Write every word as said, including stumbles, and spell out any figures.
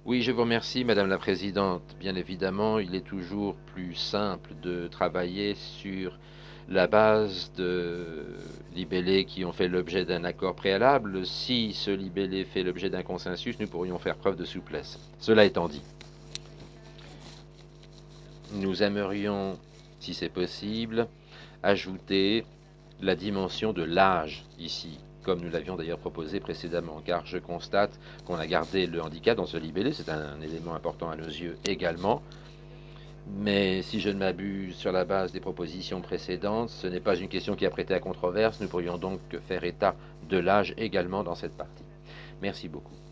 Oui, je vous remercie, Madame la Présidente. Bien évidemment, il est toujours plus simple de travailler sur la base de libellés qui ont fait l'objet d'un accord préalable. Si ce libellé fait l'objet d'un consensus, nous pourrions faire preuve de souplesse. Cela étant dit, nous aimerions, si c'est possible, ajouter la dimension de l'âge ici, comme nous l'avions d'ailleurs proposé précédemment, car je constate qu'on a gardé le handicap dans ce libellé, c'est un élément important à nos yeux également, mais si je ne m'abuse sur la base des propositions précédentes, ce n'est pas une question qui a prêté à controverse, nous pourrions donc faire état de l'âge également dans cette partie. Merci beaucoup.